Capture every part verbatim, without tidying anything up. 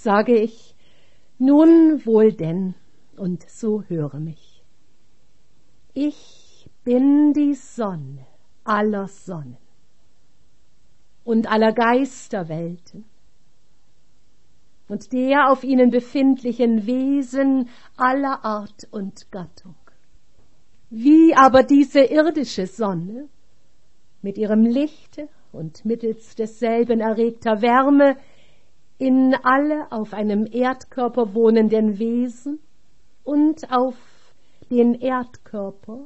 sage ich, nun wohl denn, und so höre mich. Ich bin die Sonne aller Sonnen und aller Geisterwelten und der auf ihnen befindlichen Wesen aller Art und Gattung. Wie aber diese irdische Sonne mit ihrem Lichte und mittels desselben erregter Wärme in alle auf einem Erdkörper wohnenden Wesen und auf den Erdkörper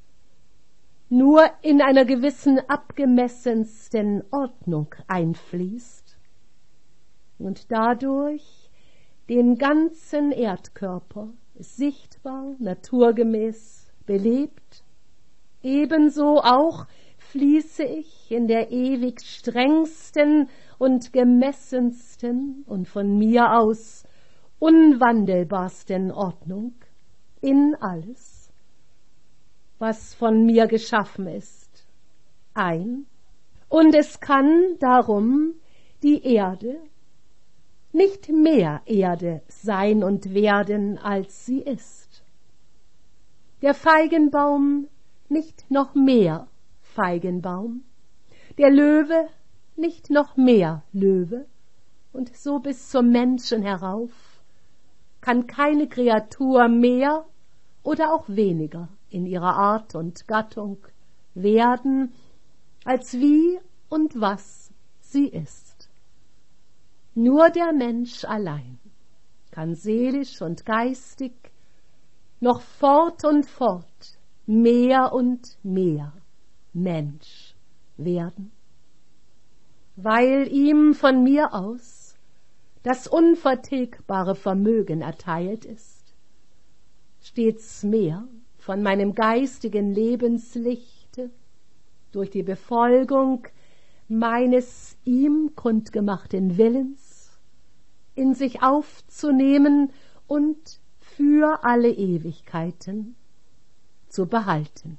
nur in einer gewissen abgemessensten Ordnung einfließt und dadurch den ganzen Erdkörper sichtbar, naturgemäß belebt, ebenso auch fließe ich in der ewig strengsten und gemessensten und von mir aus unwandelbarsten Ordnung in alles, was von mir geschaffen ist, ein, und es kann darum die Erde nicht mehr Erde sein und werden, als sie ist. Der Feigenbaum nicht noch mehr Feigenbaum, der Löwe nicht noch mehr Löwe, und so bis zum Menschen herauf kann keine Kreatur mehr oder auch weniger in ihrer Art und Gattung werden, als wie und was sie ist. Nur der Mensch allein kann seelisch und geistig noch fort und fort mehr und mehr Mensch werden, weil ihm von mir aus das unvertilgbare Vermögen erteilt ist, stets mehr von meinem geistigen Lebenslichte durch die Befolgung meines ihm kundgemachten Willens in sich aufzunehmen und für alle Ewigkeiten zu behalten.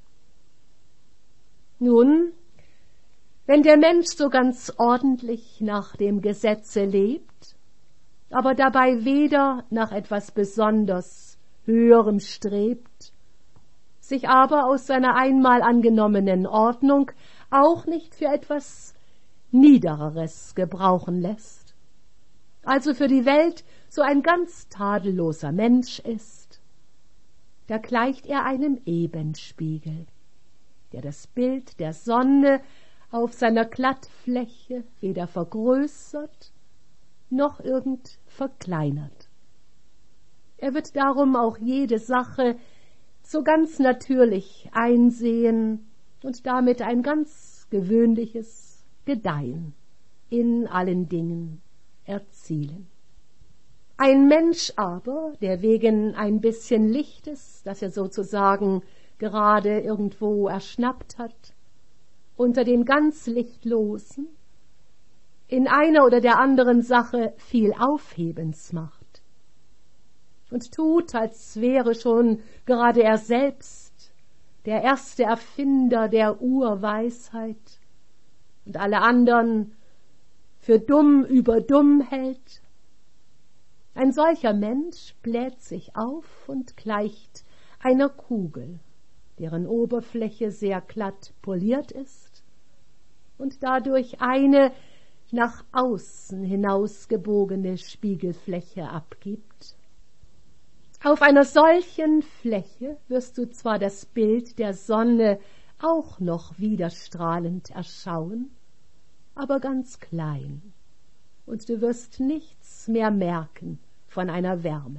Nun, wenn der Mensch so ganz ordentlich nach dem Gesetze lebt, aber dabei weder nach etwas besonders Höherem strebt, sich aber aus seiner einmal angenommenen Ordnung auch nicht für etwas Niedereres gebrauchen lässt, also für die Welt so ein ganz tadelloser Mensch ist, da gleicht er einem Ebenspiegel, der das Bild der Sonne auf seiner Glattfläche weder vergrößert noch irgend verkleinert. Er wird darum auch jede Sache so ganz natürlich einsehen und damit ein ganz gewöhnliches Gedeihen in allen Dingen erzielen. Ein Mensch aber, der wegen ein bisschen Lichtes, das er sozusagen gerade irgendwo erschnappt hat, unter den ganz Lichtlosen in einer oder der anderen Sache viel Aufhebens macht und tut, als wäre schon gerade er selbst der erste Erfinder der Urweisheit und alle anderen für dumm über dumm hält. Ein solcher Mensch bläht sich auf und gleicht einer Kugel, deren Oberfläche sehr glatt poliert ist und dadurch eine nach außen hinausgebogene Spiegelfläche abgibt. Auf einer solchen Fläche wirst du zwar das Bild der Sonne auch noch widerstrahlend erschauen, aber ganz klein, und du wirst nichts mehr merken von einer Wärme.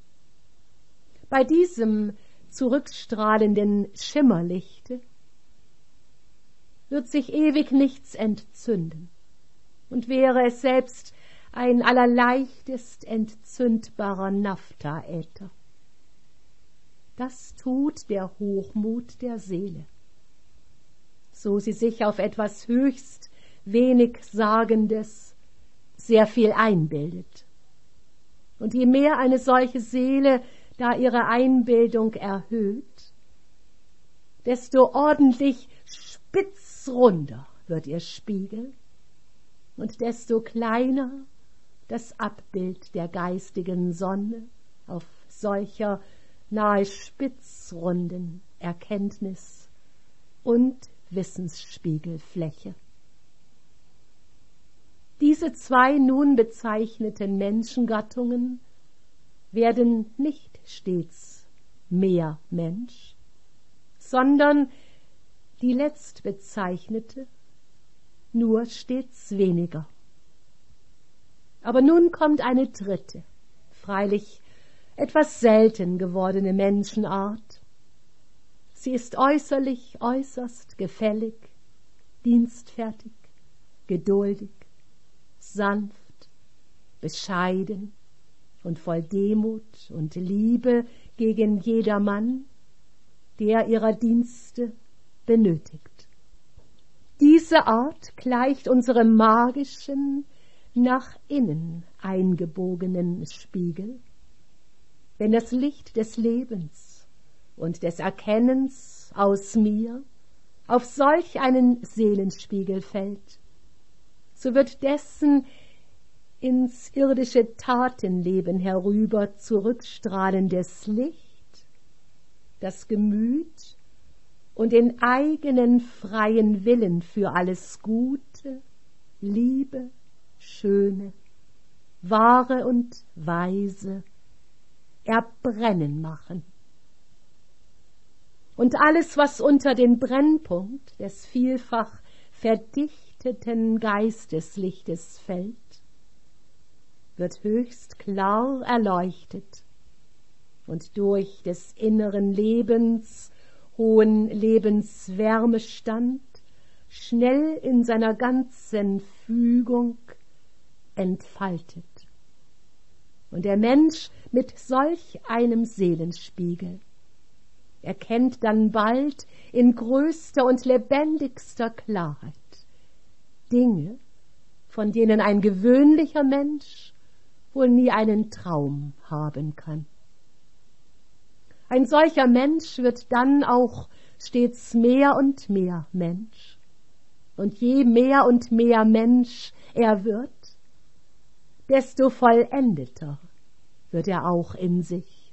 Bei diesem zurückstrahlenden Schimmerlichte wird sich ewig nichts entzünden, und wäre es selbst ein allerleichtest entzündbarer Naphthaäther. Das tut der Hochmut der Seele, so sie sich auf etwas höchst wenig Sagendes sehr viel einbildet. Und je mehr eine solche Seele da ihre Einbildung erhöht, desto ordentlich spitzrunder wird ihr Spiegel und desto kleiner das Abbild der geistigen Sonne auf solcher nahe spitzrunden Erkenntnis- und Wissensspiegelfläche. Diese zwei nun bezeichneten Menschengattungen werden nicht stets mehr Mensch, sondern die letztbezeichnete nur stets weniger. Aber nun kommt eine dritte, freilich etwas selten gewordene Menschenart. Sie ist äußerlich äußerst gefällig, dienstfertig, geduldig, sanft, bescheiden und voll Demut und Liebe gegen jedermann, der ihrer Dienste benötigt. Diese Art gleicht unserem magischen, nach innen eingebogenen Spiegel. Wenn das Licht des Lebens und des Erkennens aus mir auf solch einen Seelenspiegel fällt, so wird dessen ins irdische Tatenleben herüber zurückstrahlendes Licht das Gemüt und den eigenen freien Willen für alles Gute, Liebe, Schöne, Wahre und Weise erbrennen machen. Und alles, was unter den Brennpunkt des vielfach verdichteten Geisteslichtes fällt, wird höchst klar erleuchtet und durch des inneren Lebens hohen Lebenswärmestand schnell in seiner ganzen Fügung entfaltet. Und der Mensch mit solch einem Seelenspiegel erkennt dann bald in größter und lebendigster Klarheit Dinge, von denen ein gewöhnlicher Mensch wohl nie einen Traum haben kann. Ein solcher Mensch wird dann auch stets mehr und mehr Mensch. Und je mehr und mehr Mensch er wird, desto vollendeter wird er auch in sich.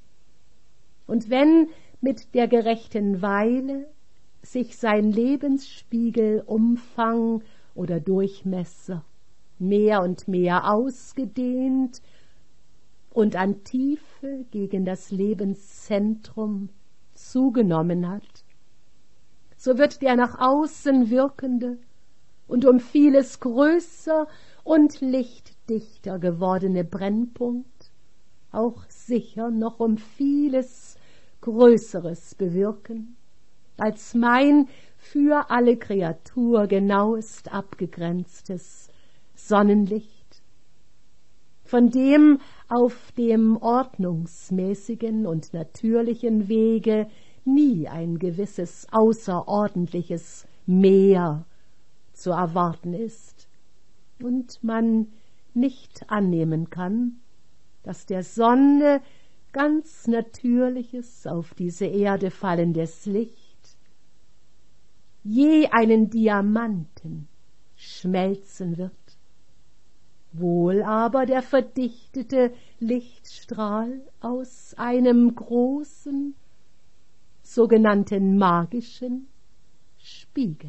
Und wenn mit der gerechten Weile sich sein Lebensspiegel Umfang oder Durchmesser mehr und mehr ausgedehnt und an Tiefe gegen das Lebenszentrum zugenommen hat, so wird der nach außen wirkende und um vieles größer und lichtdichter gewordene Brennpunkt auch sicher noch um vieles Größeres bewirken, als mein für alle Kreatur genauest abgegrenztes Sonnenlicht, von dem auf dem ordnungsmäßigen und natürlichen Wege nie ein gewisses außerordentliches Mehr zu erwarten ist und man nicht annehmen kann, dass der Sonne ganz natürliches auf diese Erde fallendes Licht je einen Diamanten schmelzen wird, wohl aber der verdichtete Lichtstrahl aus einem großen, sogenannten magischen Spiegel.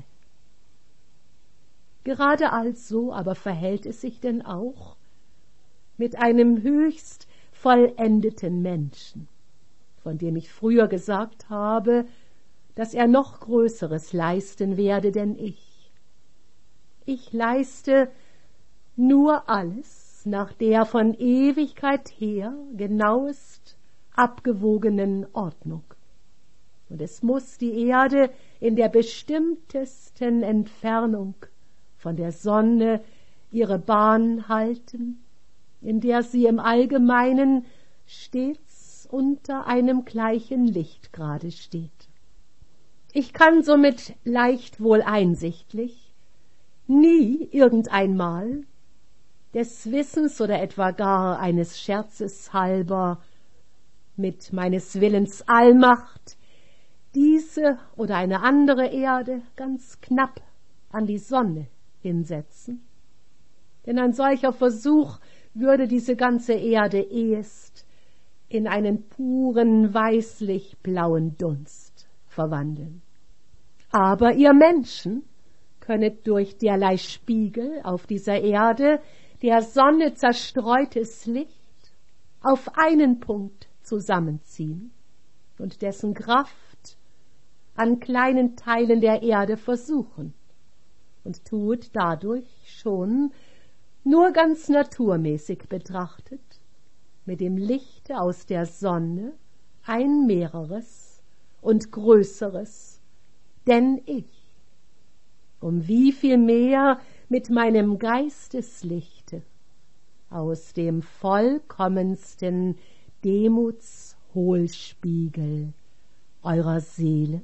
Gerade also aber verhält es sich denn auch mit einem höchst vollendeten Menschen, von dem ich früher gesagt habe, dass er noch Größeres leisten werde denn ich. Ich leiste nur alles nach der von Ewigkeit her genauest abgewogenen Ordnung. Und es muß die Erde in der bestimmtesten Entfernung von der Sonne ihre Bahn halten, in der sie im Allgemeinen stets unter einem gleichen Lichtgrade steht. Ich kann somit leicht wohl einsichtlich nie irgendeinmal des Wissens oder etwa gar eines Scherzes halber mit meines Willens Allmacht diese oder eine andere Erde ganz knapp an die Sonne hinsetzen. Denn ein solcher Versuch würde diese ganze Erde ehest in einen puren, weißlich-blauen Dunst verwandeln. Aber ihr Menschen könnet durch derlei Spiegel auf dieser Erde der Sonne zerstreutes Licht auf einen Punkt zusammenziehen und dessen Kraft an kleinen Teilen der Erde versuchen und tut dadurch schon, nur ganz naturmäßig betrachtet, mit dem Lichte aus der Sonne ein mehreres und größeres denn ich. Um wie viel mehr mit meinem Geisteslichte aus dem vollkommensten Demutshohlspiegel eurer Seele.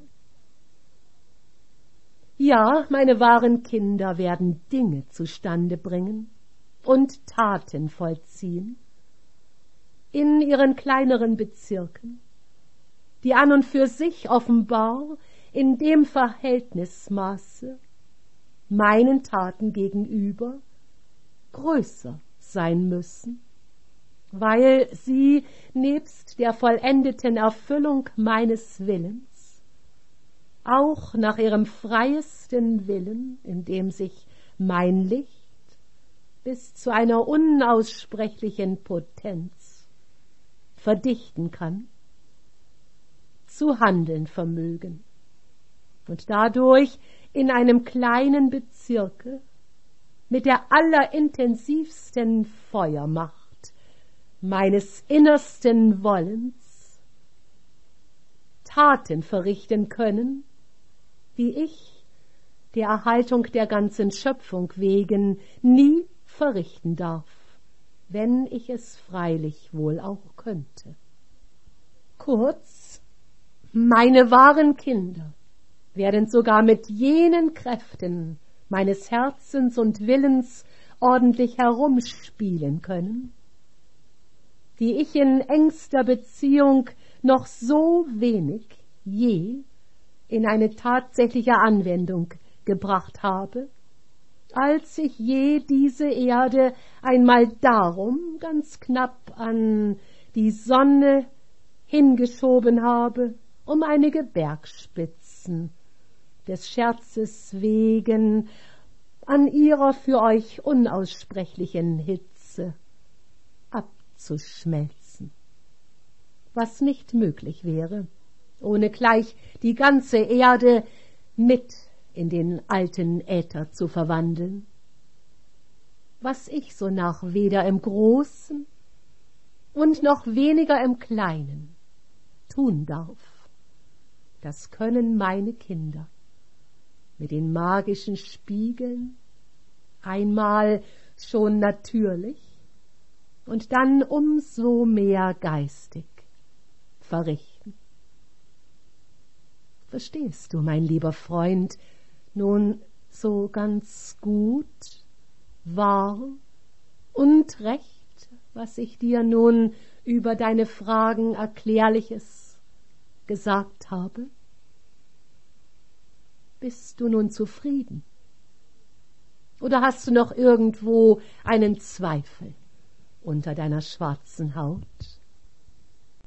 Ja, meine wahren Kinder werden Dinge zustande bringen und Taten vollziehen in ihren kleineren Bezirken, die an und für sich offenbar in dem Verhältnismaße meinen Taten gegenüber größer sein müssen, weil sie nebst der vollendeten Erfüllung meines Willens auch nach ihrem freiesten Willen, in dem sich mein Licht bis zu einer unaussprechlichen Potenz verdichten kann, zu handeln vermögen und dadurch in einem kleinen Bezirke mit der allerintensivsten Feuermacht meines innersten Wollens Taten verrichten können, die ich der Erhaltung der ganzen Schöpfung wegen nie verrichten darf, wenn ich es freilich wohl auch könnte. Kurz, meine wahren Kinder werden sogar mit jenen Kräften meines Herzens und Willens ordentlich herumspielen können, die ich in engster Beziehung noch so wenig je in eine tatsächliche Anwendung gebracht habe, als ich je diese Erde einmal darum ganz knapp an die Sonne hingeschoben habe, um einige Bergspitzen des Scherzes wegen an ihrer für euch unaussprechlichen Hitze abzuschmelzen, was nicht möglich wäre, ohne gleich die ganze Erde mit in den alten Äther zu verwandeln, was ich sonach weder im Großen und noch weniger im Kleinen tun darf. Das können meine Kinder mit den magischen Spiegeln einmal schon natürlich und dann umso mehr geistig verrichten. Verstehst du, mein lieber Freund, nun so ganz gut, wahr und recht, was ich dir nun über deine Fragen Erklärliches gesagt habe? Bist du nun zufrieden? Oder hast du noch irgendwo einen Zweifel unter deiner schwarzen Haut?